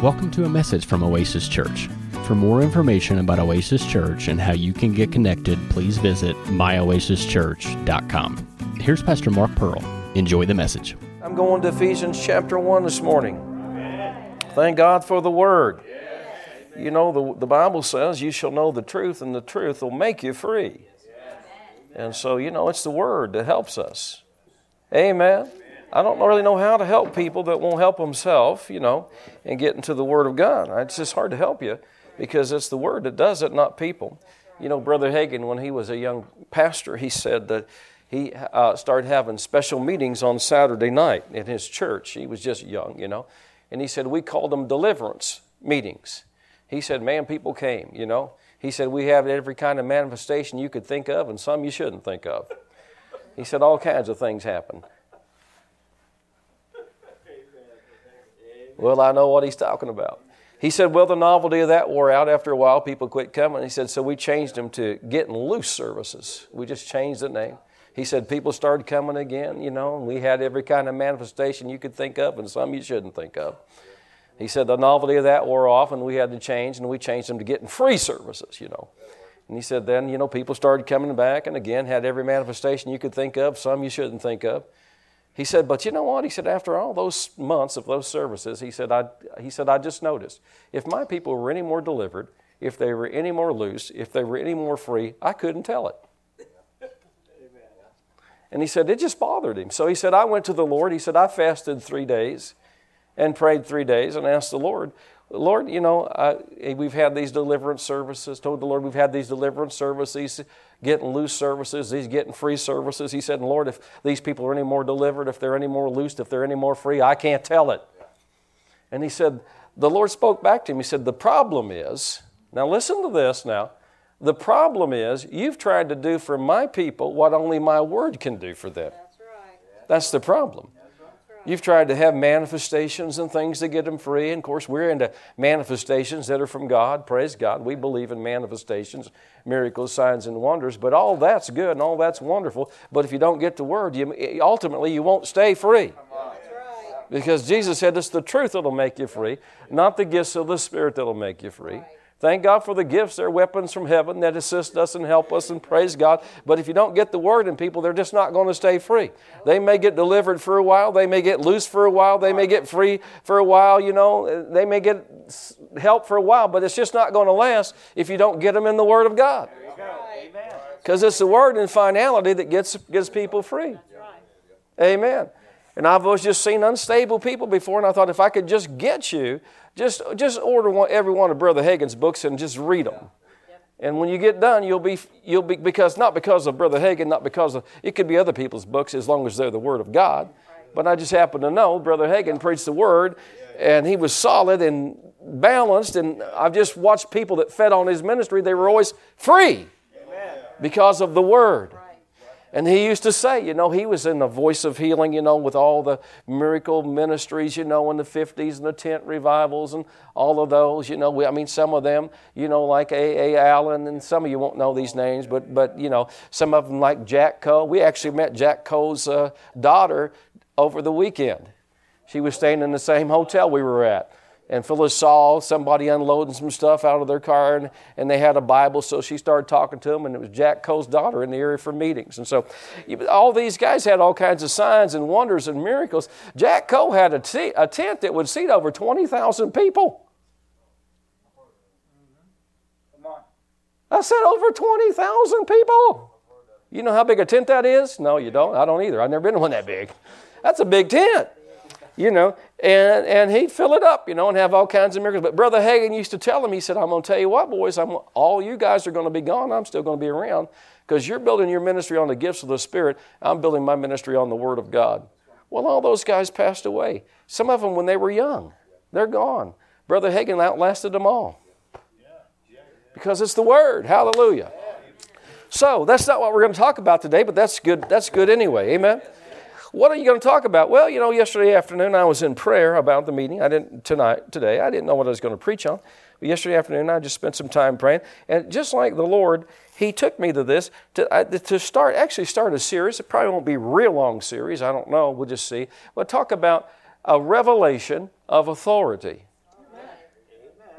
Welcome to a message from Oasis Church. For more information about Oasis Church and how you can get connected, please visit myoasischurch.com. Here's Pastor Mark Pearl. Enjoy the message. I'm going to Ephesians chapter 1 this morning. Thank God for the Word. You know, the Bible says you shall know the truth, and the truth will make you free. And so, you know, it's the Word that helps us. Amen. I don't really know how to help people that won't help themselves, you know, and get into the Word of God. It's just hard to help you because it's the Word that does it, not people. You know, Brother Hagin, when he was a young pastor, he said that he started having special meetings on Saturday night in his church. He was just young, you know. And he said, we called them deliverance meetings. He said, man, people came, you know. He said, we have every kind of manifestation you could think of and some you shouldn't think of. He said, all kinds of things happen. Well, I know what he's talking about. He said, well, the novelty of that wore out after a while. People quit coming. He said, so we changed them to Getting Loose services. We just changed the name. He said, people started coming again, you know, and we had every kind of manifestation you could think of and some you shouldn't think of. He said the novelty of that wore off and we had to change, and we changed them to Getting Free services, you know. And he said then, you know, people started coming back and again had every manifestation you could think of, some you shouldn't think of. He said, but you know what? He said, after all those months of those services, he said, I just noticed, if my people were any more delivered, if they were any more loose, if they were any more free, I couldn't tell it. And he said, it just bothered him. So he said, I went to the Lord. He said, I fasted 3 days and prayed 3 days and asked the Lord, you know, we've had these deliverance services, told the Lord we've had these deliverance services, these Getting Loose services, these Getting Free services. He said, Lord, if these people are any more delivered, if they're any more loosed, if they're any more free, I can't tell it. And he said, the Lord spoke back to him. He said, the problem is, now listen to this now, the problem is you've tried to do for my people what only my word can do for them. That's right. That's the problem. You've tried to have manifestations and things to get them free. And of course, we're into manifestations that are from God. Praise God. We believe in manifestations, miracles, signs, and wonders. But all that's good and all that's wonderful. But if you don't get the Word, ultimately you won't stay free. Because Jesus said it's the truth that will make you free, not the gifts of the Spirit that will make you free. Thank God for the gifts. They're weapons from heaven that assist us and help us, and praise God. But if you don't get the Word in people, they're just not going to stay free. They may get delivered for a while. They may get loose for a while. They may get free for a while, you know. They may get help for a while, but it's just not going to last if you don't get them in the Word of God. Because it's the Word in finality that gets people free. Amen. And I've always just seen unstable people before, and I thought if I could just get you, just order every one of Brother Hagin's books and just read them. And when you get done, you'll be because not because of Brother Hagin, not because of, it could be other people's books as long as they're the Word of God. But I just happen to know Brother Hagin preached the Word, and he was solid and balanced, and I've just watched people that fed on his ministry, they were always free because of the Word. And he used to say, you know, he was in the Voice of Healing, you know, with all the miracle ministries, you know, in the 50s and the tent revivals and all of those, you know. I mean, some of them, you know, like A.A. Allen, and some of you won't know these names, but you know, some of them like Jack Coe. We actually met Jack Coe's daughter over the weekend. She was staying in the same hotel we were at. And Phyllis saw somebody unloading some stuff out of their car, and they had a Bible, so she started talking to them, and it was Jack Coe's daughter in the area for meetings. And so all these guys had all kinds of signs and wonders and miracles. Jack Coe had a tent that would seat over 20,000 people. I said over 20,000 people. You know how big a tent that is? No, you don't. I don't either. I've never been in one that big. That's a big tent. You know, and he'd fill it up, you know, and have all kinds of miracles. But Brother Hagin used to tell him, he said, I'm going to tell you what, boys, all you guys are going to be gone. I'm still going to be around because you're building your ministry on the gifts of the Spirit. I'm building my ministry on the Word of God. Well, all those guys passed away. Some of them when they were young. They're gone. Brother Hagin outlasted them all because it's the Word. Hallelujah. So that's not what we're going to talk about today, but that's good. That's good anyway. Amen. What are you going to talk about? Well, you know, yesterday afternoon I was in prayer about the meeting. Today I didn't know what I was going to preach on. But yesterday afternoon I just spent some time praying. And just like the Lord, He took me to this to start a series. It probably won't be a real long series. I don't know. We'll just see. We'll talk about a revelation of authority.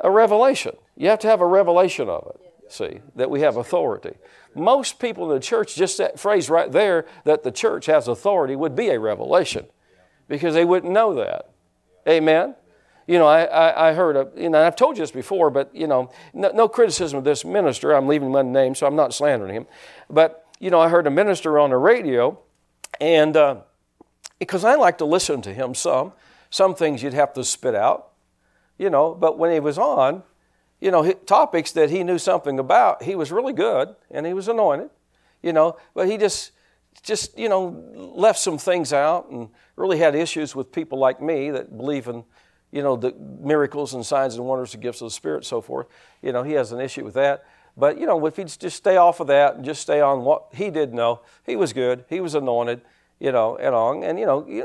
A revelation. You have to have a revelation of it, see, that we have authority. Most people in the church, just that phrase right there, that the church has authority, would be a revelation because they wouldn't know that. Amen? You know, I heard, I've told you this before, but, no criticism of this minister. I'm leaving him unnamed, so I'm not slandering him. But, I heard a minister on the radio, and because I like to listen to him some things you'd have to spit out, but when he was on, topics that he knew something about, he was really good, and he was anointed, but he just left some things out and really had issues with people like me that believe in, the miracles and signs and wonders and gifts of the Spirit, so forth. He has an issue with that. But, if he'd just stay off of that and just stay on what he did know, he was good, he was anointed, and on. And,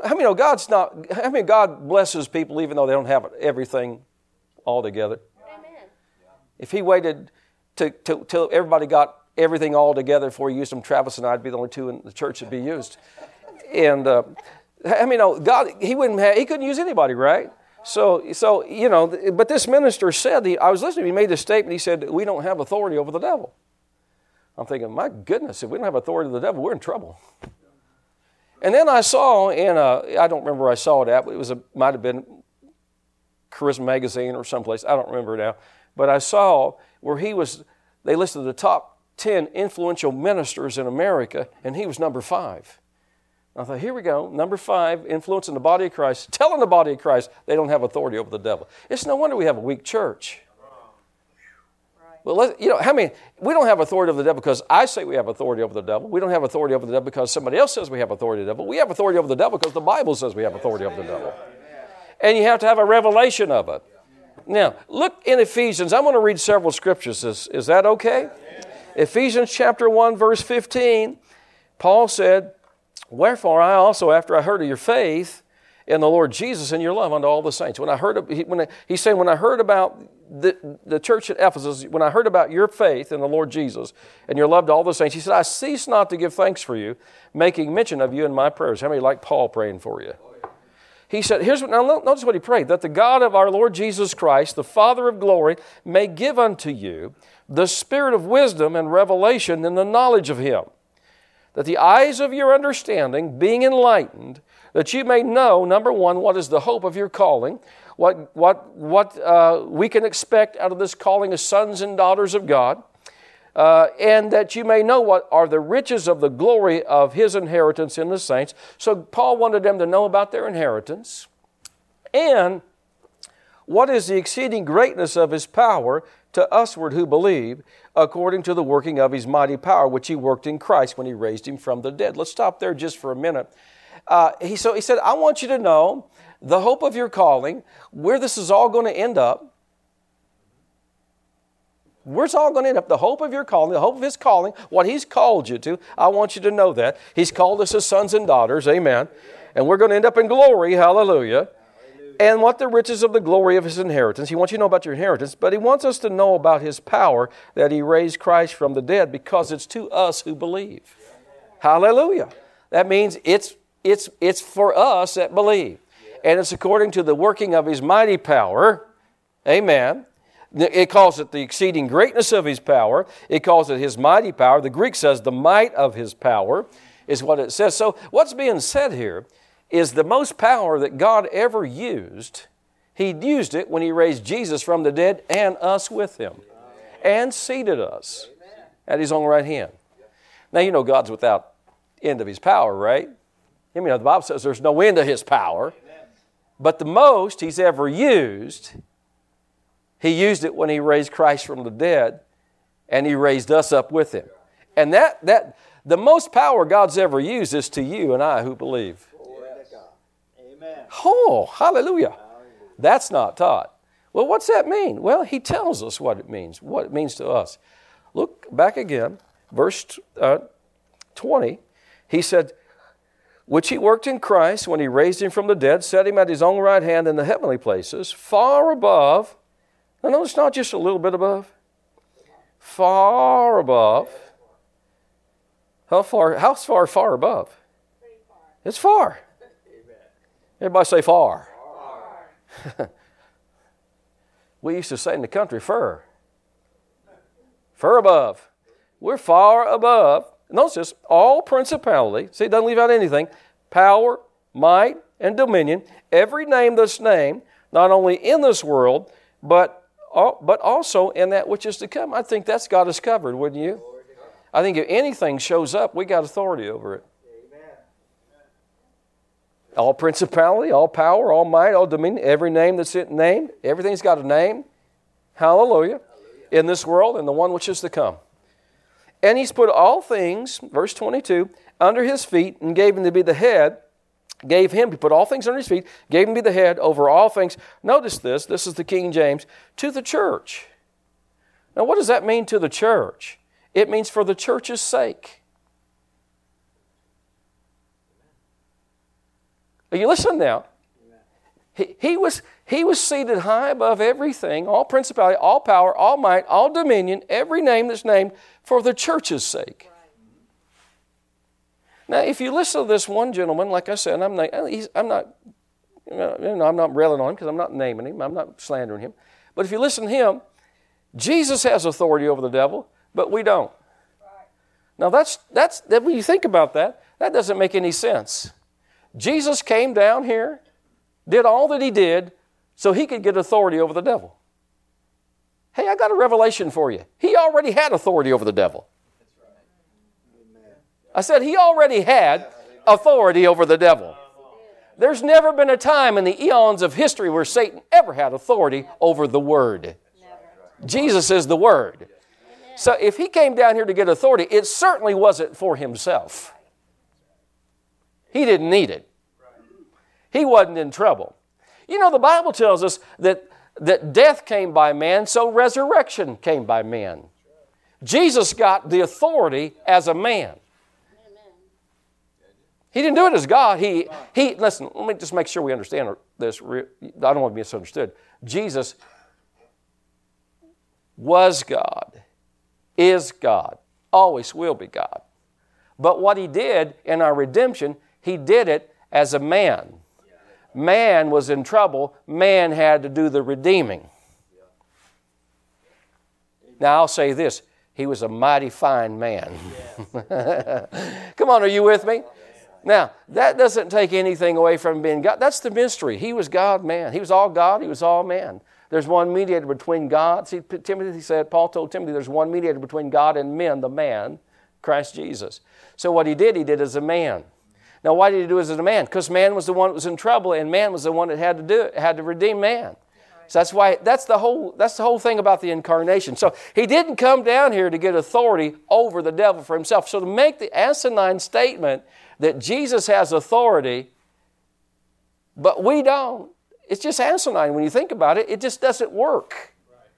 God blesses people even though they don't have everything all together. Amen. If he waited till everybody got everything all together before he used them, Travis and I'd be the only two in the church that'd be used. And, God, he couldn't use anybody, right? So, but this minister said, I was listening, he made this statement, he said, we don't have authority over the devil. I'm thinking, my goodness, if we don't have authority over the devil, we're in trouble. And then I saw I don't remember where I saw it at, but might have been Charisma Magazine or someplace, I don't remember now. But I saw where they listed the top 10 influential ministers in America, and he was number 5. I thought, here we go, number 5, influencing the body of Christ, telling the body of Christ they don't have authority over the devil. It's no wonder we have a weak church. Well, we don't have authority over the devil because I say we have authority over the devil. We don't have authority over the devil because somebody else says we have authority over the devil. We have authority over the devil because the Bible says we have authority over the devil. And you have to have a revelation of it. Now, look in Ephesians. I'm going to read several scriptures. Is that okay? Ephesians chapter 1, verse 15, Paul said, wherefore I also, after I heard of your faith in the Lord Jesus and your love unto all the saints. He's saying, when I heard about the church at Ephesus, when I heard about your faith in the Lord Jesus and your love to all the saints, he said, I cease not to give thanks for you, making mention of you in my prayers. How many like Paul praying for you? He said, notice what he prayed, that the God of our Lord Jesus Christ, the Father of glory, may give unto you the spirit of wisdom and revelation in the knowledge of him, that the eyes of your understanding being enlightened, that you may know, number one, what is the hope of your calling, what we can expect out of this calling as sons and daughters of God, and that you may know what are the riches of the glory of his inheritance in the saints. So Paul wanted them to know about their inheritance, and what is the exceeding greatness of his power to usward who believe, according to the working of his mighty power, which he worked in Christ when he raised him from the dead. Let's stop there just for a minute. He said, I want you to know the hope of your calling, where this is all going to end up. Where it's all going to end up, the hope of your calling, the hope of his calling, what he's called you to. I want you to know that. He's called us as sons and daughters, amen. And we're going to end up in glory, hallelujah. And what the riches of the glory of his inheritance. He wants you to know about your inheritance, but he wants us to know about his power that he raised Christ from the dead, because it's to us who believe. Hallelujah. That means it's for us that believe. And it's according to the working of his mighty power. Amen. It calls it the exceeding greatness of his power. It calls it his mighty power. The Greek says the might of his power is what it says. So what's being said here is the most power that God ever used, he used it when he raised Jesus from the dead and us with him and seated us at his own right hand. Now, God's without end of his power, right? The Bible says there's no end to his power. But the most he's ever used, he used it when he raised Christ from the dead and he raised us up with him. And that the most power God's ever used is to you and I who believe. Oh, hallelujah. That's not taught. Well, what's that mean? Well, he tells us what it means to us. Look back again, verse 20. He said, which he worked in Christ when he raised him from the dead, set him at his own right hand in the heavenly places, far above. Now, notice not just a little bit above. Far above. How far above? It's far. Everybody say far. We used to say in the country, fur. Fur above. We're far above. Notice this, all principality. See, it doesn't leave out anything. Power, might, and dominion. Every name that's named, not only in this world, but also in that which is to come. I think that's got us covered, wouldn't you? I think if anything shows up, we got authority over it. All principality, all power, all might, all dominion, every name that's named, everything's got a name. Hallelujah. In this world and the one which is to come. And He's put all things, verse 22, under His feet and gave Him to be the head. Gave Him, He put all things under His feet, gave Him to be the head over all things. Notice this is the King James, to the church. Now what does that mean, to the church? It means for the church's sake. Are you listening now? He was seated high above everything, all principality, all power, all might, all dominion, every name that's named for the church's sake. Now, if you listen to this one gentleman, like I said, I'm not railing on him because I'm not naming him, I'm not slandering him. But if you listen to him, Jesus has authority over the devil, but we don't. Now, that's when you think about that, that doesn't make any sense. Jesus came down here, did all that He did so He could get authority over the devil. Hey, I got a revelation for you. He already had authority over the devil. I said He already had authority over the devil. There's never been a time in the eons of history where Satan ever had authority over the Word. Jesus is the Word. So if He came down here to get authority, it certainly wasn't for Himself. He didn't need it. He wasn't in trouble. You know, the Bible tells us that death came by man, so resurrection came by man. Jesus got the authority as a man. He didn't do it as God. Listen, let me just make sure we understand this. I don't want to be misunderstood. Jesus was God, is God, always will be God. But what He did in our redemption, He did it as a man. Man was in trouble. Man had to do the redeeming. Now I'll say this. He was a mighty fine man. Come on, are you with me? Now, that doesn't take anything away from being God. That's the mystery. He was God, man. He was all God. He was all man. There's one mediator between God. See, Paul told Timothy, there's one mediator between God and men, the man, Christ Jesus. So what he did as a man. Now, why did He do it as a man? Because man was the one that was in trouble, and man was the one that had to do it, had to redeem man. So that's the whole thing about the incarnation. So He didn't come down here to get authority over the devil for Himself. So to make the asinine statement that Jesus has authority, but we don't, it's just asinine when you think about it. It just doesn't work.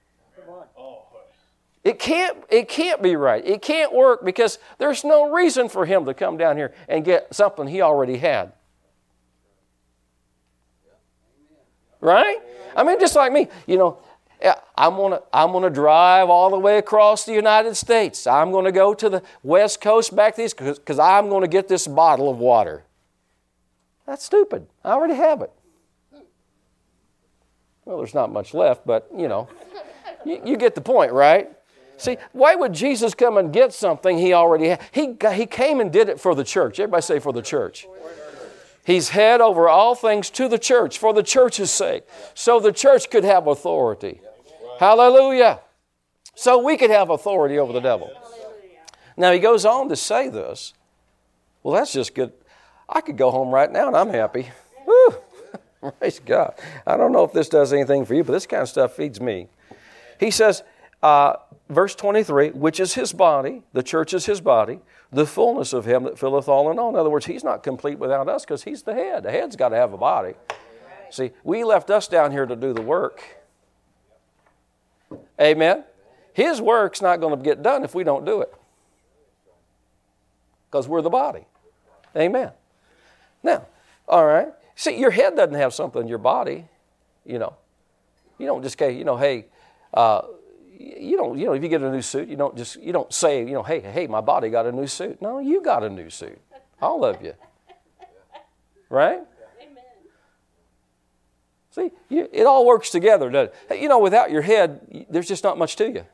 It can't be right. It can't work because there's no reason for Him to come down here and get something He already had. Right? I mean, just like me, you know, I'm gonna drive all the way across the United States. I'm going to go to the West Coast back to the East because I'm going to get this bottle of water. That's stupid. I already have it. Well, there's not much left, but, you know, you get the point, right? See, why would Jesus come and get something He already had? He came and did it for the church. Everybody say for the church. He's head over all things to the church, for the church's sake, so the church could have authority. Hallelujah. So we could have authority over the devil. Now He goes on to say this. Well, that's just good. I could go home right now and I'm happy. Woo. Praise God. I don't know if this does anything for you, but this kind of stuff feeds me. He says, verse 23, which is His body, the church is His body, the fullness of Him that filleth all in all. In other words, He's not complete without us because He's the head. The head's got to have a body. See, we left us down here to do the work. Amen? His work's not going to get done if we don't do it because we're the body. Amen? Now, all right. See, your head doesn't have something in your body, you know. You don't just say, you know, hey, you don't, you know, if you get a new suit, you don't say, you know, hey, my body got a new suit. No, you got a new suit. All of you. Right? Amen. See, it all works together, doesn't it? You know, without your head, there's just not much to you.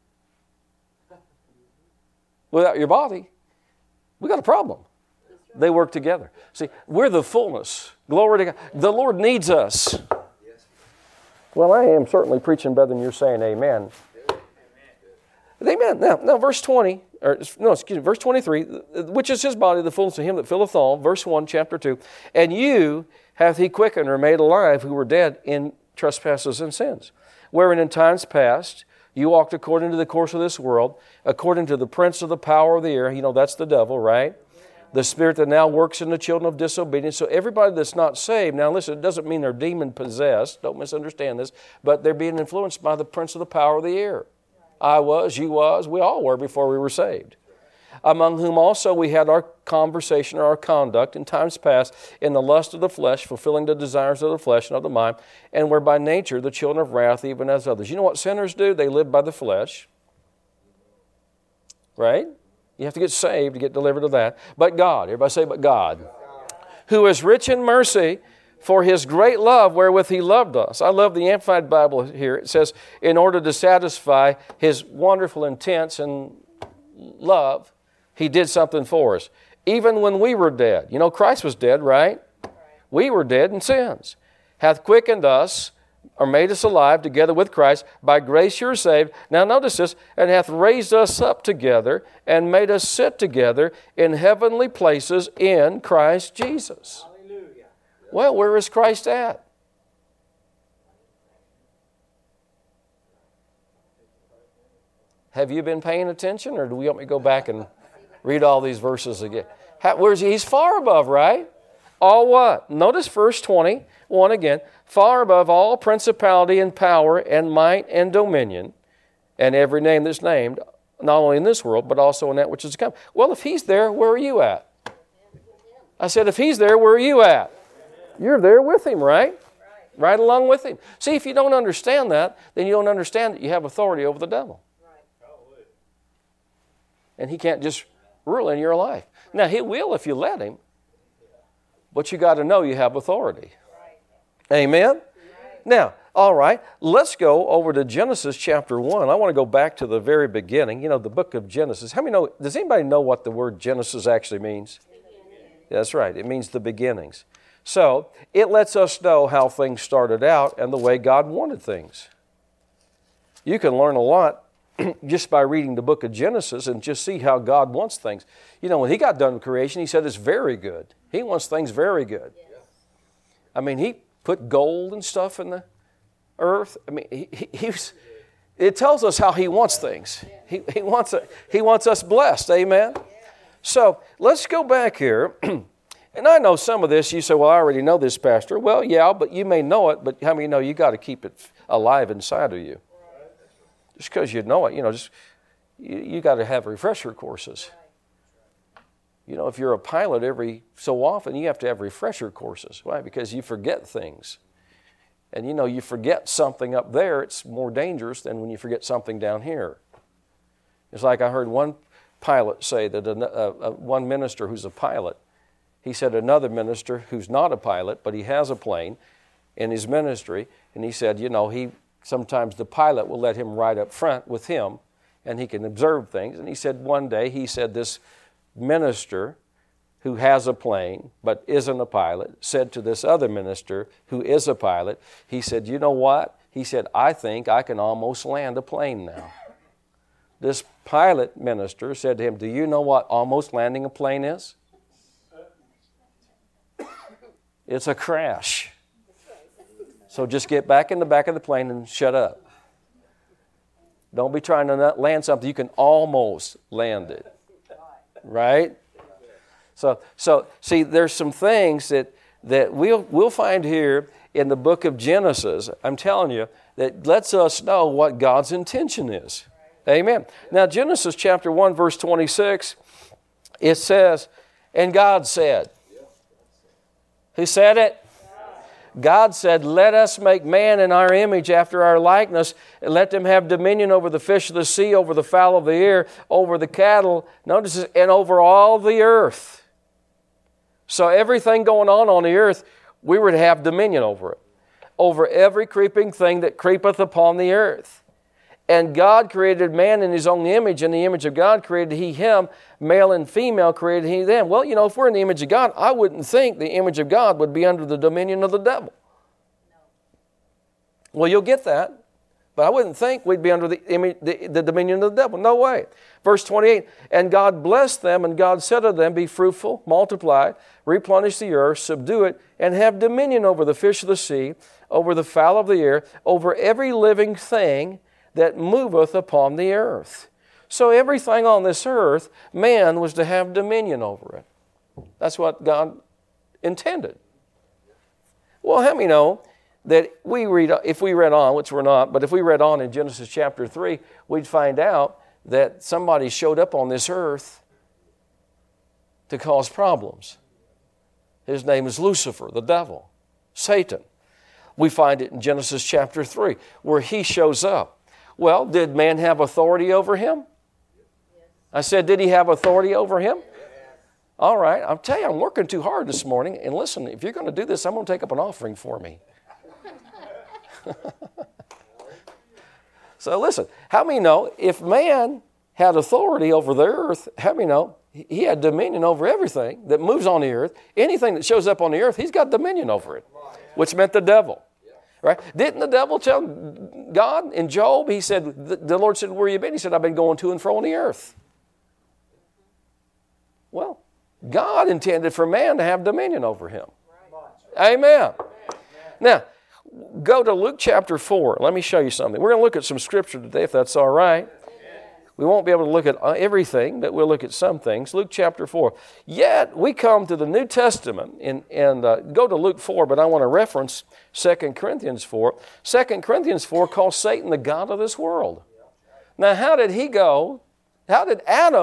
Without your body, we got a problem. They work together. See, we're the fullness. Glory to God. The Lord needs us. Well, I am certainly preaching better than you're saying amen. Amen. Now verse 20, verse 23, which is his body, the fullness of him that filleth all. Verse 1, chapter 2. And you hath he quickened or made alive who were dead in trespasses and sins, wherein in times past you walked according to the course of this world, according to the prince of the power of the air. You know, that's the devil, right? The spirit that now works in the children of disobedience. So everybody that's not saved, now listen, it doesn't mean they're demon-possessed. Don't misunderstand this. But they're being influenced by the prince of the power of the air. I was, you was, we all were before we were saved. Among whom also we had our conversation or our conduct in times past in the lust of the flesh, fulfilling the desires of the flesh and of the mind, and were by nature the children of wrath even as others. You know what sinners do? They live by the flesh. Right? You have to get saved to get delivered of that. But God, everybody say, but God, who is rich in mercy, for his great love wherewith he loved us. I love the Amplified Bible here. It says, in order to satisfy his wonderful intents and love, he did something for us. Even when we were dead. You know, Christ was dead, right? We were dead in sins. Hath quickened us, or made us alive together with Christ. By grace you're saved. Now notice this. And hath raised us up together and made us sit together in heavenly places in Christ Jesus. Well, where is Christ at? Have you been paying attention, or do we want me to go back and read all these verses again? Where's he? He's far above, right? All what? Notice verse 21 again. Far above all principality and power and might and dominion, and every name that's named, not only in this world, but also in that which is to come. Well, if he's there, where are you at? I said, if he's there, where are you at? You're there with him, right? Right along with him. See, if you don't understand that, then you don't understand that you have authority over the devil. And he can't just rule in your life. Now, he will if you let him. But you got to know you have authority. Amen? Now, all right, let's go over to Genesis chapter 1. I want to go back to the very beginning. You know, the book of Genesis. How many know, does anybody know what the word Genesis actually means? That's right. It means the beginnings. So, it lets us know how things started out and the way God wanted things. You can learn a lot just by reading the book of Genesis and just see how God wants things. You know, when he got done with creation, he said it's very good. He wants things very good. I mean, he put gold and stuff in the earth. I mean, it tells us how he wants things. He wants us blessed. Amen? So, let's go back here. And I know some of this, you say, well, I already know this, Pastor. Well, yeah, but you may know it, but how many know you got to keep it alive inside of you? Just because you know it, you know, you got to have refresher courses. You know, if you're a pilot, every so often you have to have refresher courses. Why? Because you forget things. And you know, you forget something up there, it's more dangerous than when you forget something down here. It's like I heard one pilot say that one minister who's a pilot, he said another minister who's not a pilot, but he has a plane in his ministry, and he said, you know, sometimes the pilot will let him ride up front with him, and he can observe things. And he said one day, he said this minister who has a plane but isn't a pilot said to this other minister who is a pilot, he said, you know what? He said, I think I can almost land a plane now. This pilot minister said to him, do you know what almost landing a plane is? It's a crash. So just get back in the back of the plane and shut up. Don't be trying to land something. You can almost land it. Right? So see, there's some things that we'll find here in the book of Genesis, I'm telling you, that lets us know what God's intention is. Amen. Now, Genesis chapter 1, verse 26, it says, and God said. Who said it? God said, let us make man in our image after our likeness, and let them have dominion over the fish of the sea, over the fowl of the air, over the cattle, notice this, and over all the earth. So everything going on the earth, we were to have dominion over it. over every creeping thing that creepeth upon the earth. And God created man in His own image. In the image of God created He him. Male and female created He them. Well, if we're in the image of God, I wouldn't think the image of God would be under the dominion of the devil. Well, you'll get that. But I wouldn't think we'd be under the dominion of the devil. No way. Verse 28, and God blessed them, and God said to them, be fruitful, multiply, replenish the earth, subdue it, and have dominion over the fish of the sea, over the fowl of the air, over every living thing that moveth upon the earth. So everything on this earth, man was to have dominion over it. That's what God intended. Well, how many know that if we read on, which we're not, but if we read on in Genesis chapter 3, we'd find out that somebody showed up on this earth to cause problems. His name is Lucifer, the devil, Satan. We find it in Genesis chapter 3, where he shows up. Well, did man have authority over him? I said, did he have authority over him? All right, I'll tell you, I'm working too hard this morning, and listen, if you're going to do this, I'm going to take up an offering for me. So listen, how many know if man had authority over the earth, how many know he had dominion over everything that moves on the earth? Anything that shows up on the earth, he's got dominion over it, which meant the devil. Right? Didn't the devil tell God in Job, he said, the Lord said, where you been? He said, I've been going to and fro on the earth. Well, God intended for man to have dominion over him. Amen. Now, go to Luke chapter 4. Let me show you something. We're going to look at some scripture today, if that's all right. We won't be able to look at everything, but we'll look at some things. Luke chapter 4. Yet, we come to the New Testament, and go to Luke 4, but I want to reference 2 Corinthians 4. 2 Corinthians 4 calls Satan the god of this world. Now, how did he go? How did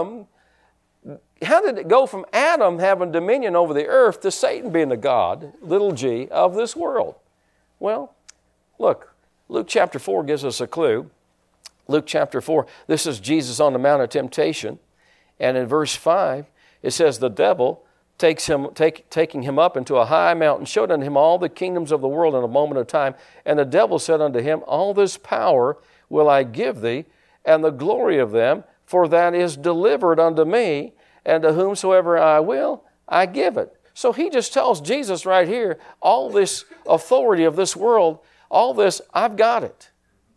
it go from Adam having dominion over the earth to Satan being the god, little g, of this world? Well, look, Luke chapter 4 gives us a clue. Luke chapter 4, this is Jesus on the Mount of Temptation. And in verse 5, it says, the devil taking him up into a high mountain, showed unto him all the kingdoms of the world in a moment of time. And the devil said unto him, all this power will I give thee, and the glory of them, for that is delivered unto me, and to whomsoever I will, I give it. So he just tells Jesus right here, all this authority of this world, all this, I've got it.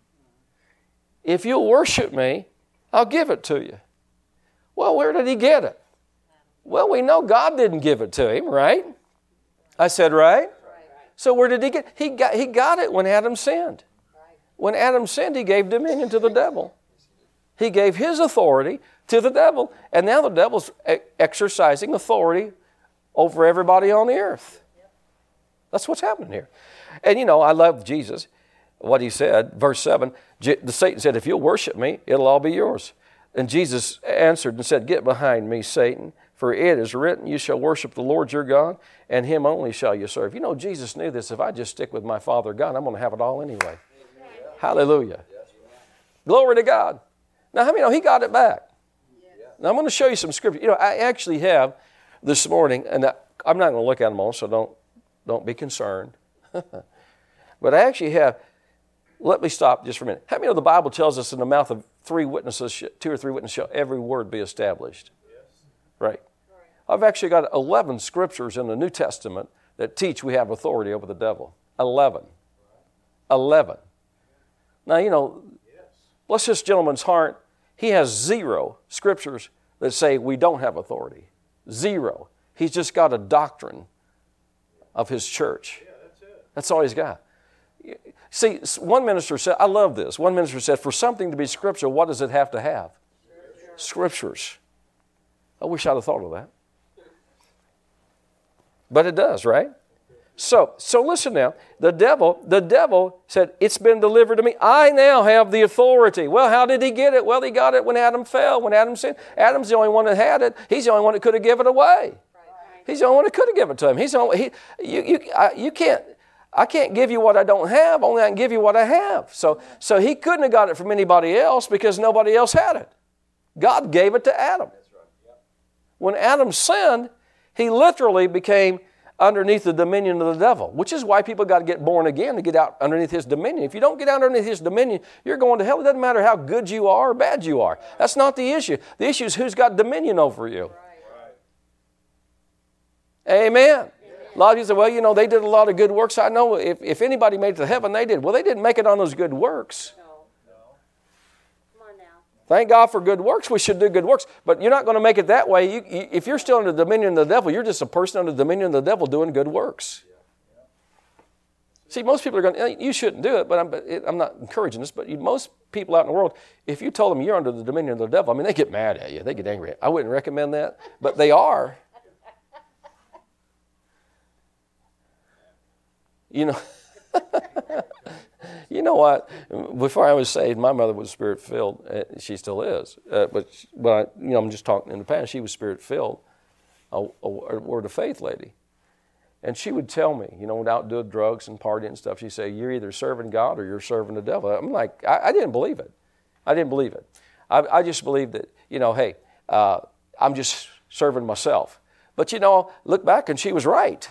If you'll worship me, I'll give it to you. Well, where did he get it? Well, we know God didn't give it to him, right? I said, right? So where did he get it? He got it when Adam sinned. When Adam sinned, he gave dominion to the devil. He gave his authority to the devil, and now the devil's exercising authority over everybody on the earth. That's what's happening here. And I love Jesus, what he said, verse 7, Satan said, if you'll worship me, it'll all be yours. And Jesus answered and said, get behind me, Satan, for it is written, you shall worship the Lord your God, and him only shall you serve. Jesus knew this. If I just stick with my Father God, I'm going to have it all anyway. Amen. Hallelujah. Glory to God. Now, how many know he got it back? Now, I'm going to show you some scripture. I actually have this morning, and I'm not going to look at them all, so don't be concerned. But I actually have, let me stop just for a minute. How many know the Bible tells us in the mouth of 2 or 3 witnesses shall every word be established? Yes. Right. I've actually got 11 scriptures in the New Testament that teach we have authority over the devil. 11. 11. Now, bless this gentleman's heart. He has 0 scriptures that say we don't have authority. 0. He's just got a doctrine of his church. Yeah, that's it. That's all he's got. See, one minister said, I love this. One minister said, for something to be scriptural, what does it have to have? Scriptures. I wish I'd have thought of that. But it does, right? So listen now. The devil said, it's been delivered to me. I now have the authority. Well, how did he get it? Well, he got it when Adam fell, when Adam sinned. Adam's the only one that had it. He's the only one that could have given it away. He's the only one that could have given it to him. He's the only, I can't give you what I don't have, only I can give you what I have. So he couldn't have got it from anybody else because nobody else had it. God gave it to Adam. When Adam sinned, he literally became underneath the dominion of the devil, which is why people got to get born again to get out underneath his dominion. If you don't get out underneath his dominion, you're going to hell. It doesn't matter how good you are or bad you are. That's not the issue. The issue is who's got dominion over you. Amen. A lot of you say, well, they did a lot of good works. I know if anybody made it to heaven, they did. Well, they didn't make it on those good works. Thank God for good works. We should do good works. But you're not going to make it that way. If you're still under the dominion of the devil, you're just a person under the dominion of the devil doing good works. See, most people are going, you shouldn't do it, but I'm not encouraging this, but most people out in the world, if you told them you're under the dominion of the devil, they get mad at you. They get angry. I wouldn't recommend that, but they are. You know what? Before I was saved, my mother was Spirit-filled. She still is. But I'm just talking in the past. She was Spirit-filled, a Word of Faith lady. And she would tell me, without doing drugs and partying and stuff, she'd say, you're either serving God or you're serving the devil. I'm like, I didn't believe it. I didn't believe it. I just believed that, hey, I'm just serving myself. But, look back and she was right.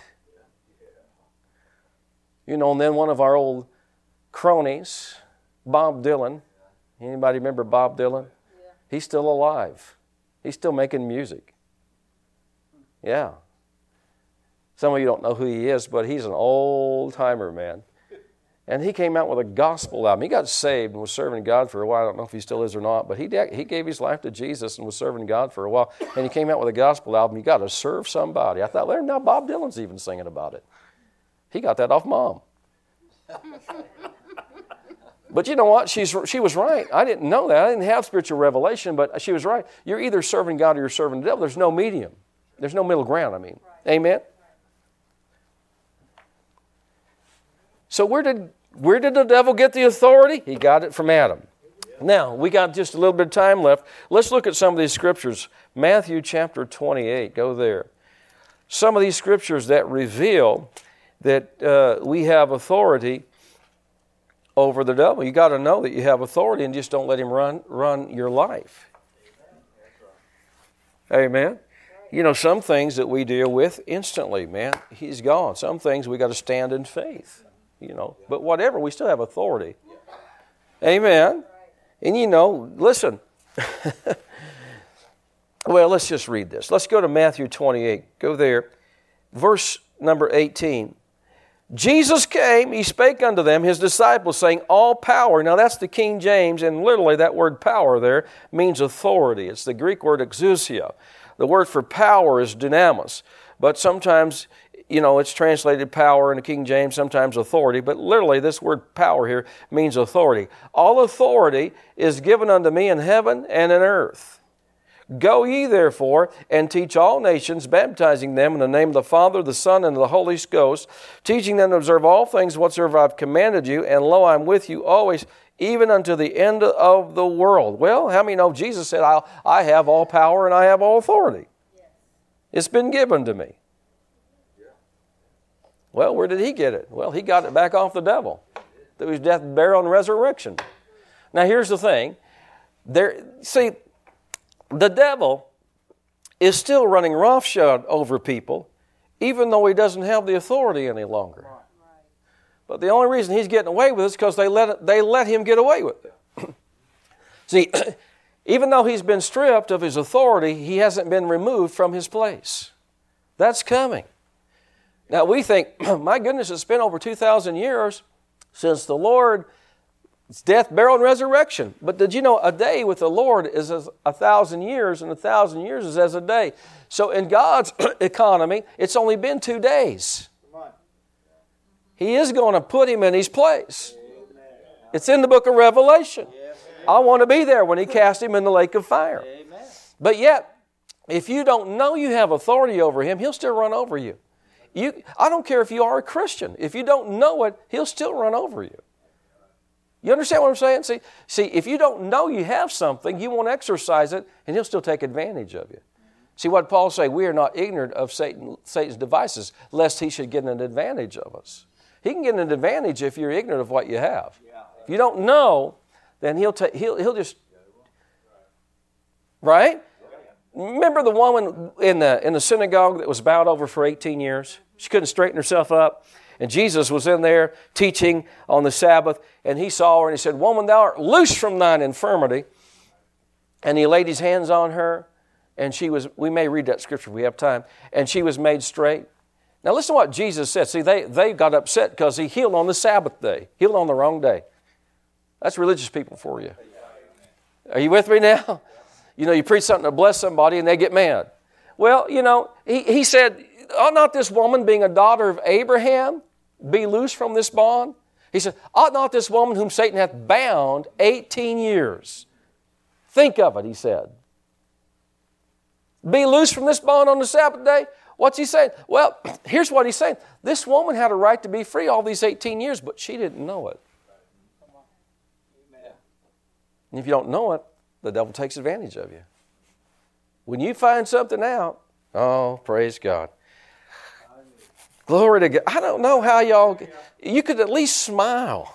And then one of our old cronies, Bob Dylan. Anybody remember Bob Dylan? Yeah. He's still alive. He's still making music. Yeah. Some of you don't know who he is, but he's an old-timer, man. And he came out with a gospel album. He got saved and was serving God for a while. I don't know if he still is or not, but he gave his life to Jesus and was serving God for a while. And he came out with a gospel album. You got to serve somebody. I thought, well, now Bob Dylan's even singing about it. He got that off Mom. But you know what? She was right. I didn't know that. I didn't have spiritual revelation, but she was right. You're either serving God or you're serving the devil. There's no medium. There's no middle ground, Right. Amen? So where did the devil get the authority? He got it from Adam. Now, we got just a little bit of time left. Let's look at some of these scriptures. Matthew chapter 28. Go there. Some of these scriptures that reveal that we have authority over the devil. You got to know that you have authority and just don't let him run your life. Amen. Some things that we deal with instantly, man, he's gone. Some things we got to stand in faith, But whatever, we still have authority. Amen. And listen. Well, let's just read this. Let's go to Matthew 28. Go there. Verse number 18. Jesus came, he spake unto them, his disciples, saying, all power. Now that's the King James, and literally that word power there means authority. It's the Greek word exousia. The word for power is dynamis. But sometimes, it's translated power in the King James, sometimes authority. But literally this word power here means authority. All authority is given unto me in heaven and in earth. Go ye therefore and teach all nations, baptizing them in the name of the Father, the Son, and of the Holy Ghost, teaching them to observe all things whatsoever I've commanded you, and lo, I'm with you always, even unto the end of the world. Well, how many know Jesus said, I have all power and I have all authority? Yes. It's been given to me. Yeah. Well, where did he get it? Well, he got it back off the devil through his death, burial, and resurrection. Now, here's the thing. The devil is still running roughshod over people, even though he doesn't have the authority any longer. Right. But the only reason he's getting away with it is because they let him get away with it. See, even though he's been stripped of his authority, he hasn't been removed from his place. That's coming. Now we think, my goodness, it's been over 2,000 years since the Lord's death, burial, and resurrection. But did you know a day with the Lord is as 1,000 years, and 1,000 years is as a day. So in God's economy, it's only been 2 days. He is going to put him in his place. It's in the book of Revelation. I want to be there when he cast him in the lake of fire. But yet, if you don't know you have authority over him, he'll still run over you. I don't care if you are a Christian. If you don't know it, he'll still run over you. You understand what I'm saying? See, if you don't know you have something, you won't exercise it, and he'll still take advantage of you. See what Paul say, we are not ignorant of Satan's devices, lest he should get an advantage of us. He can get an advantage if you're ignorant of what you have. If you don't know, then he'll just... Right? Remember the woman in the synagogue that was bowed over for 18 years? She couldn't straighten herself up. And Jesus was in there teaching on the Sabbath, and he saw her and he said, "Woman, thou art loose from thine infirmity." And he laid his hands on her, and we may read that scripture if we have time, and she was made straight. Now listen to what Jesus said. See, they got upset because he healed on the Sabbath day, healed on the wrong day. That's religious people for you. Are you with me now? You preach something to bless somebody and they get mad. Well, he said, ought not this woman, being a daughter of Abraham, be loose from this bond? He said, ought not this woman whom Satan hath bound 18 years? Think of it, he said. Be loose from this bond on the Sabbath day? What's he saying? Well, here's what he's saying. This woman had a right to be free all these 18 years, but she didn't know it. And if you don't know it, the devil takes advantage of you. When you find something out, oh, praise God. Glory to God. I don't know how you could at least smile.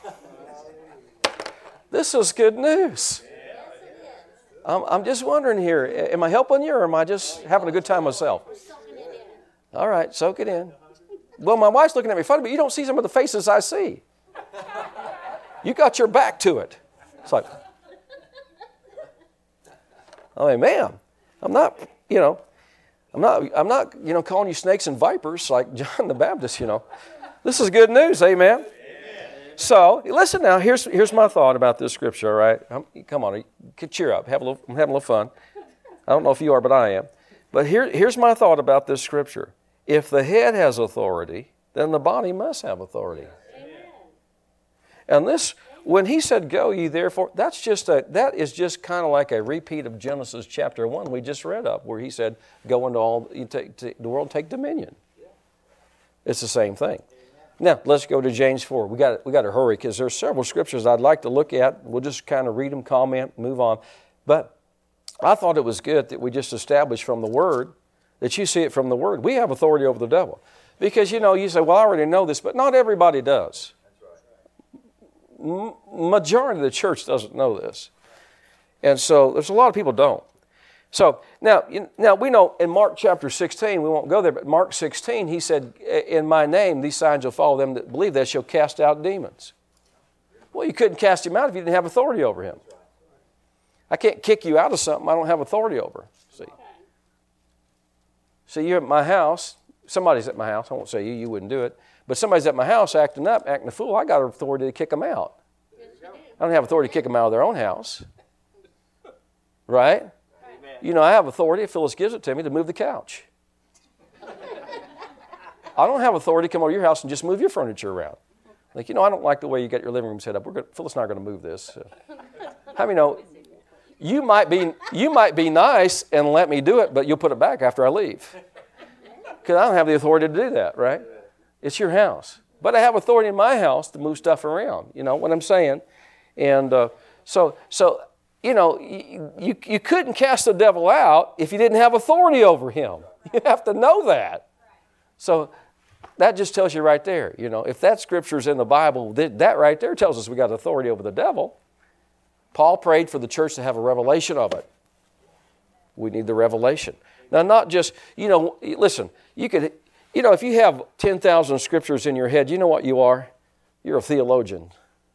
This is good news. I'm just wondering here, am I helping you or am I just having a good time myself? All right, soak it in. Well, my wife's looking at me funny, but you don't see some of the faces I see. You got your back to it. It's like, oh, hey, ma'am, I'm not calling you snakes and vipers like John the Baptist, This is good news, amen? Amen. So, listen now, here's my thought about this scripture, all right? Come on, cheer up. I'm having a little fun. I don't know if you are, but I am. But here's my thought about this scripture. If the head has authority, then the body must have authority. Amen. And this, when he said, "Go ye therefore," that is just kind of like a repeat of Genesis chapter 1 we just read up, where he said, "Go into all the world, take dominion." It's the same thing. Now let's go to James 4. We got to hurry because there's several scriptures I'd like to look at. We'll just kind of read them, comment, move on. But I thought it was good that we just established from the Word that you see it from the Word. We have authority over the devil. Because, you say, well, I already know this, but not everybody does. Majority of the church doesn't know this. And so there's a lot of people don't. So now we know in Mark chapter 16, we won't go there, but Mark 16, he said, "In my name, these signs will follow them that believe, they shall cast out demons." Well, you couldn't cast him out if you didn't have authority over him. I can't kick you out of something I don't have authority over. See, you're at my house. Somebody's at my house. I won't say you wouldn't do it. But somebody's at my house acting a fool. I got authority to kick them out. I don't have authority to kick them out of their own house. Right? Amen. I have authority, if Phyllis gives it to me, to move the couch. I don't have authority to come over to your house and just move your furniture around. I don't like the way you got your living room set up. Phyllis and I are going to move this. How many know? You might be nice and let me do it, but you'll put it back after I leave. Because I don't have the authority to do that, right? It's your house. But I have authority in my house to move stuff around. You know what I'm saying? And so you couldn't cast the devil out if you didn't have authority over him. You have to know that. So that just tells you right there, if that scripture's in the Bible, that right there tells us we got authority over the devil. Paul prayed for the church to have a revelation of it. We need the revelation. Now, not just, listen, you could, if you have 10,000 scriptures in your head, you know what you are? You're a theologian.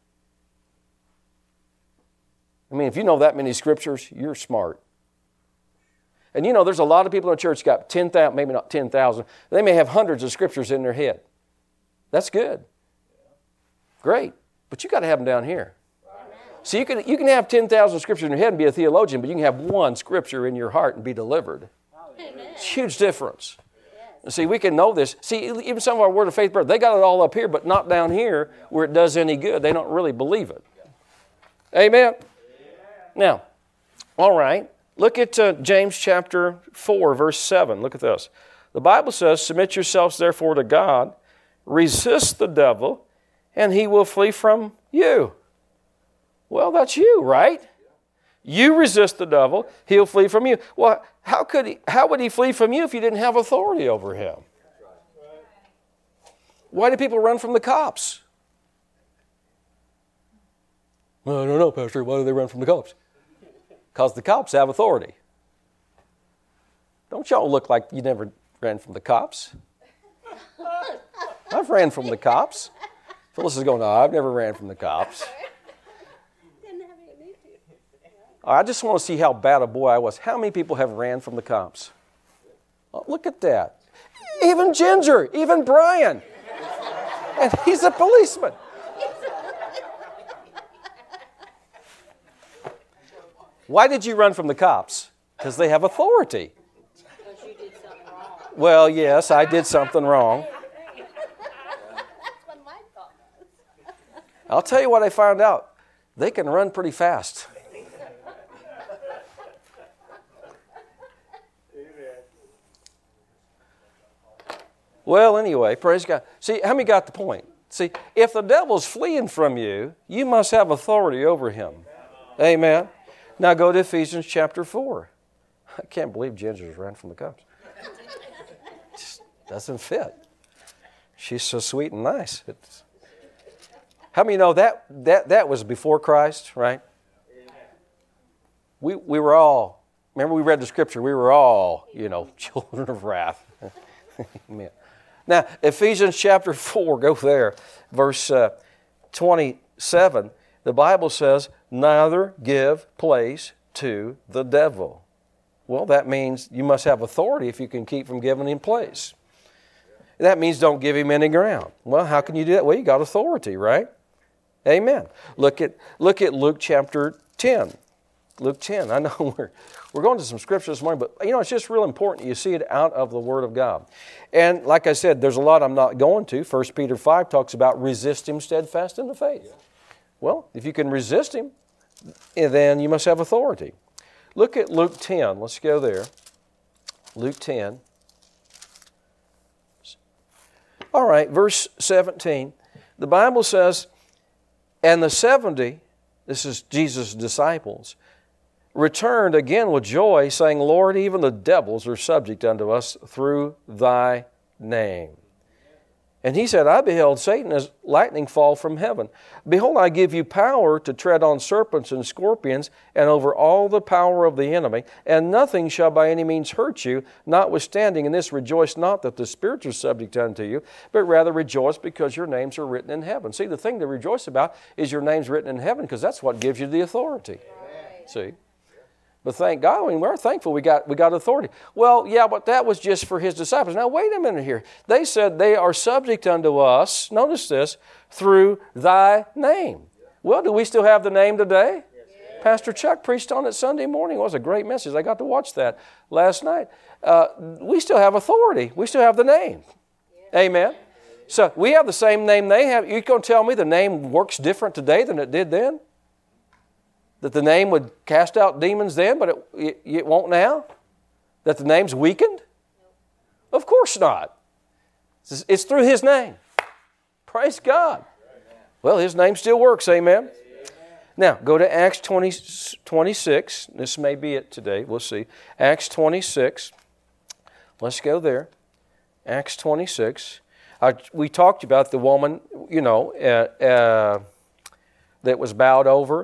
I mean, if you know that many scriptures, you're smart. And there's a lot of people in the church got 10,000, maybe not 10,000. They may have hundreds of scriptures in their head. That's good. Great. But you got to have them down here. So you can have 10,000 scriptures in your head and be a theologian, but you can have one scripture in your heart and be delivered. It's a huge difference. See, we can know this. See, even some of our Word of Faith brothers, they got it all up here, but not down here where it does any good. They don't really believe it. Amen? Now, all right, look at James chapter 4, verse 7. Look at this. The Bible says, "Submit yourselves therefore to God, resist the devil, and he will flee from you." Well, that's you, right? You resist the devil, he'll flee from you. Well, how would he flee from you if you didn't have authority over him? Why do people run from the cops? Well, I don't know, Pastor. Why do they run from the cops? Because the cops have authority. Don't y'all look like you never ran from the cops? I've ran from the cops. Phyllis is going, no, I've never ran from the cops. I just want to see how bad a boy I was. How many people have ran from the cops? Oh, look at that. Even Ginger, even Brian. And he's a policeman. Why did you run from the cops? Because they have authority. Because you did something wrong. Well, yes, I did something wrong. That's what my thought was. I'll tell you what I found out. They can run pretty fast. Well, anyway, praise God. See, how many got the point? See, if the devil's fleeing from you, you must have authority over him. Amen. Now go to Ephesians chapter 4. I can't believe Ginger's ran from the cops. Just doesn't fit. She's so sweet and nice. How many know that was before Christ, right? We were all, remember we read the scripture, we were all, children of wrath. Amen. Now, Ephesians chapter 4, go there, verse 27. The Bible says, neither give place to the devil. Well, that means you must have authority if you can keep from giving him place. That means don't give him any ground. Well, how can you do that? Well, you got authority, right? Amen. Look at Luke chapter 10. Luke 10. I know we're going to some scripture this morning, but it's just real important you see it out of the Word of God. And like I said, there's a lot I'm not going to. 1 Peter 5 talks about resist him steadfast in the faith. Well, if you can resist him, then you must have authority. Look at Luke 10. Let's go there. Luke 10. All right, verse 17. The Bible says, and the 70, this is Jesus' disciples, returned again with joy, saying, Lord, even the devils are subject unto us through thy name. And he said, I beheld Satan as lightning fall from heaven. Behold, I give you power to tread on serpents and scorpions, and over all the power of the enemy, and nothing shall by any means hurt you. Notwithstanding, in this rejoice not that the spirits are subject unto you, but rather rejoice because your names are written in heaven. See, the thing to rejoice about is your name's written in heaven, because that's what gives you the authority. Right. See? But thank God, we're thankful we got authority. Well, yeah, but that was just for his disciples. Now, wait a minute here. They said they are subject unto us, notice this, through thy name. Well, do we still have the name today? Yes. Pastor Chuck preached on it Sunday morning. It was a great message. I got to watch that last night. We still have authority. We still have the name. Yes. Amen. So we have the same name they have. You're going to tell me the name works different today than it did then? That the name would cast out demons then, but it won't now? That the name's weakened? Of course not. It's through his name. Praise God. Well, his name still works, amen? Now, go to Acts 26. This may be it today. We'll see. Acts 26. Let's go there. Acts 26. We talked about the woman, that was bowed over.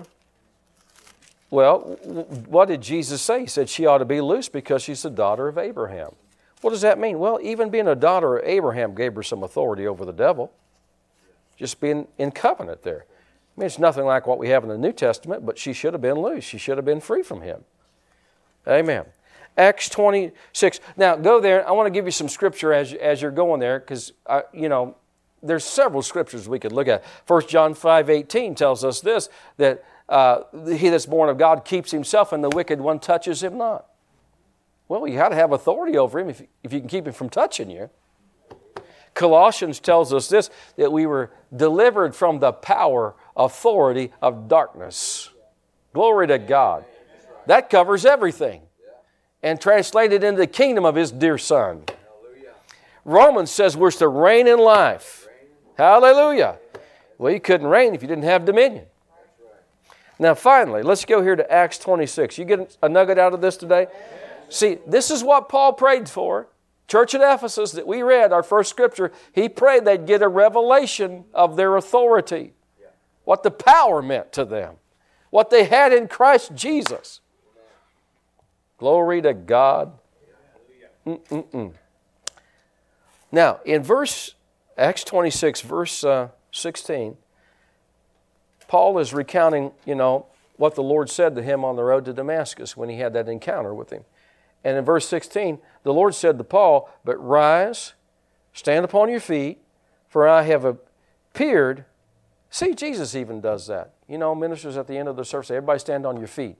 Well, what did Jesus say? He said she ought to be loose because she's the daughter of Abraham. What does that mean? Well, even being a daughter of Abraham gave her some authority over the devil. Just being in covenant there. I mean, it's nothing like what we have in the New Testament, but she should have been loose. She should have been free from him. Amen. Acts 26. Now, go there. I want to give you some scripture as you're going there because, there's several scriptures we could look at. 1 John 5:18 tells us this, that he that's born of God keeps himself and the wicked one touches him not. Well, you got to have authority over him if you can keep him from touching you. Colossians tells us this, that we were delivered from the power, authority of darkness. Glory to God. That covers everything. And translated into the kingdom of his dear Son. Romans says we're to reign in life. Hallelujah. Well, you couldn't reign if you didn't have dominion. Now, finally, let's go here to Acts 26. You get a nugget out of this today? See, this is what Paul prayed for. Church at Ephesus that we read, our first scripture, he prayed they'd get a revelation of their authority, what the power meant to them, what they had in Christ Jesus. Glory to God. Now, in Acts 26, verse 16, Paul is recounting, what the Lord said to him on the road to Damascus when he had that encounter with him. And in verse 16, the Lord said to Paul, "But rise, stand upon your feet, for I have appeared." See, Jesus even does that. Ministers at the end of the service say, "Everybody stand on your feet."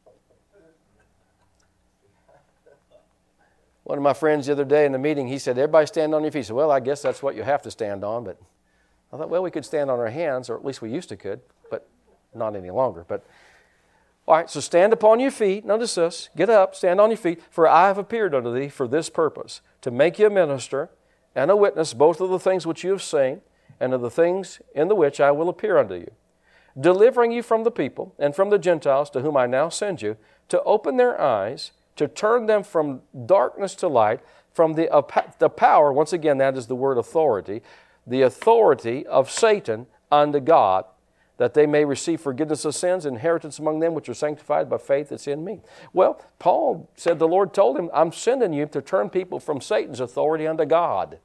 One of my friends the other day in the meeting, he said, "Everybody stand on your feet." I said, "Well, I guess that's what you have to stand on." But I thought, well, we could stand on our hands, or at least we used to could, but not any longer. But all right, so stand upon your feet. Notice this. Get up, stand on your feet. "For I have appeared unto thee for this purpose, to make you a minister and a witness both of the things which you have seen and of the things in the which I will appear unto you, delivering you from the people and from the Gentiles to whom I now send you, to open their eyes, to turn them from darkness to light, from the power," once again, that is the word authority, "the authority of Satan unto God, that they may receive forgiveness of sins, inheritance among them which are sanctified by faith that's in me." Well, Paul said the Lord told him, "I'm sending you to turn people from Satan's authority unto God."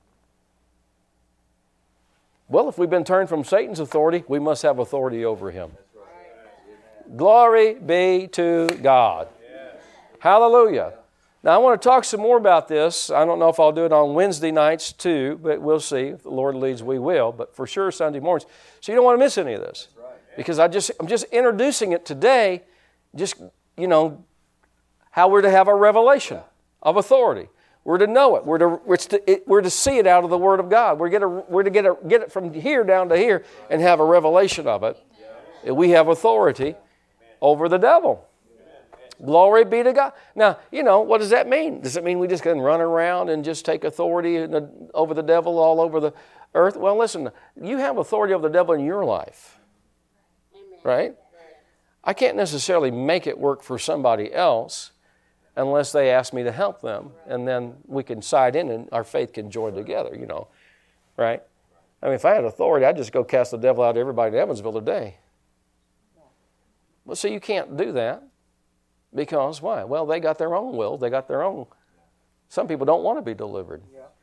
Well, if we've been turned from Satan's authority, we must have authority over him. Glory be to God. Hallelujah. Now, I want to talk some more about this. I don't know if I'll do it on Wednesday nights too, but we'll see. If the Lord leads, we will. But for sure, Sunday mornings. So you don't want to miss any of this. Because I'm just introducing it today, how we're to have a revelation of authority. We're to know it. We're to see it out of the Word of God. We're to get it from here down to here and have a revelation of it. We have authority over the devil. Glory be to God. Now, what does that mean? Does it mean we just can run around and just take authority over the devil all over the earth? Well, listen, you have authority over the devil in your life. Right? I can't necessarily make it work for somebody else unless they ask me to help them, and then we can side in and our faith can join together, right? I mean, if I had authority, I'd just go cast the devil out of everybody in Evansville today. Well, so you can't do that. Because why? Well, they got their own will. They got their own. Some people don't want to be delivered.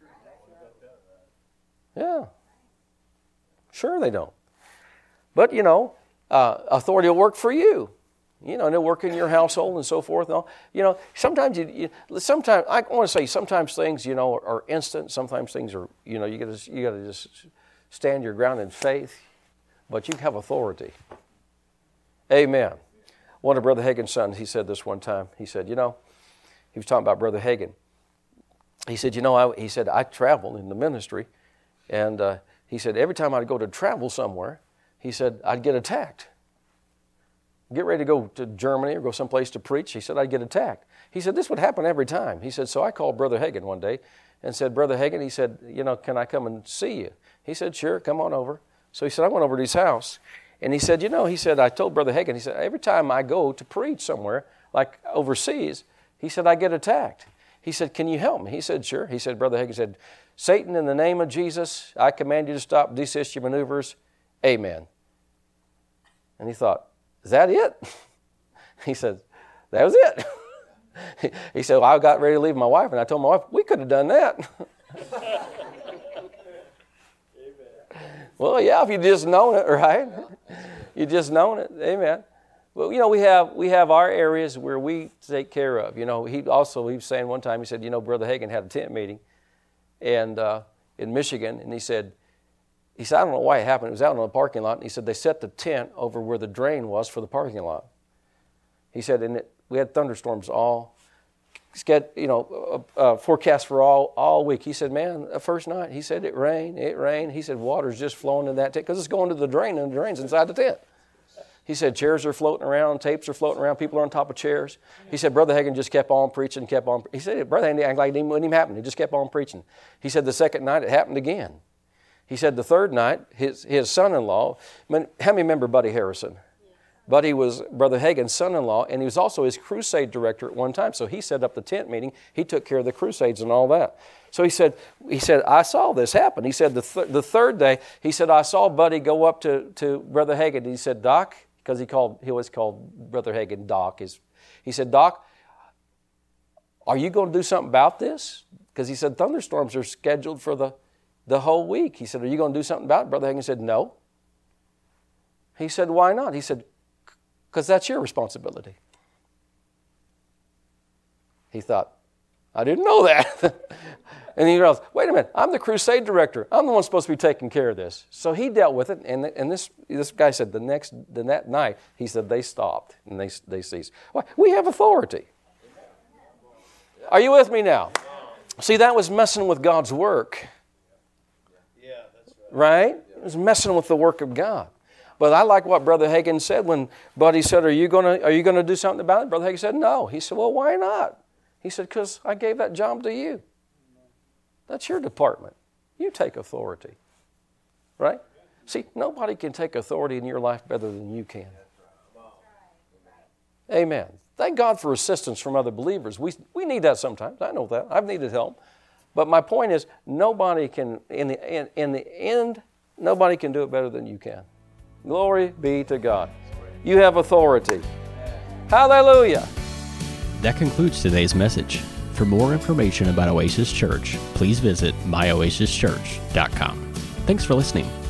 Yeah. Sure they don't. But, authority will work for you. And it'll work in your household and so forth. And sometimes sometimes I want to say sometimes things, are instant. Sometimes things are, you got to just stand your ground in faith. But you have authority. Amen. One of Brother Hagin's sons, he said this one time. He said, he was talking about Brother Hagin. He said, I traveled in the ministry, and he said, every time I'd go to travel somewhere, he said, I'd get attacked. Get ready to go to Germany or go someplace to preach. He said, I'd get attacked. He said, this would happen every time. He said, so I called Brother Hagin one day and said, Brother Hagin, he said, can I come and see you? He said, sure, come on over. So he said, I went over to his house. And he said, I told Brother Hagin, he said, every time I go to preach somewhere, like overseas, he said, I get attacked. He said, can you help me? He said, sure. He said, Brother Hagin said, Satan, in the name of Jesus, I command you to stop, desist your maneuvers. Amen. And he thought, is that it? He said, that was it. He said, well, I got ready to leave my wife, and I told my wife, we could have done that. Well, yeah, if you just known it, right? You just known it. Amen. Well, we have our areas where we take care of. He was saying one time, he said, Brother Hagin had a tent meeting and in Michigan, and he said, I don't know why it happened. It was out in the parking lot, and he said they set the tent over where the drain was for the parking lot. He said, we had thunderstorms all, forecast for all week. He said, man, the first night, he said it rained. He said water's just flowing in that tent because it's going to the drain, and the drain's inside the tent. He said chairs are floating around, tapes are floating around, people are on top of chairs. He said Brother Hagin just kept on preaching, He said Brother Hagin acted like it wouldn't even happen. He just kept on preaching. He said the second night it happened again. He said the third night, his son-in-law, how many remember Buddy Harrison? Buddy was Brother Hagin's son-in-law, and he was also his crusade director at one time. So he set up the tent meeting. He took care of the crusades and all that. So he said, I saw this happen. He said the third day, he said, I saw Buddy go up to Brother Hagin. He said, Doc, because he always called Brother Hagin Doc. He said, Doc, are you going to do something about this? Because he said thunderstorms are scheduled for the whole week. He said, are you going to do something about it? Brother Hagin said, no. He said, why not? He said, because that's your responsibility. He thought, I didn't know that. And he realized, wait a minute, I'm the crusade director. I'm the one supposed to be taking care of this. So he dealt with it, and this guy said that night, he said they stopped and they ceased. Why? We have authority. Are you with me now? See, that was messing with God's work. Yeah, that's right. Right? It was messing with the work of God. But I like what Brother Hagin said when Buddy said, are you going to do something about it? Brother Hagin said, no. He said, well, why not? He said, because I gave that job to you. That's your department. You take authority. Right? See, nobody can take authority in your life better than you can. Amen. Thank God for assistance from other believers. We need that sometimes. I know that. I've needed help. But my point is, nobody can, in the end, nobody can do it better than you can. Glory be to God. You have authority. Hallelujah. That concludes today's message. For more information about Oasis Church, please visit myoasischurch.com. Thanks for listening.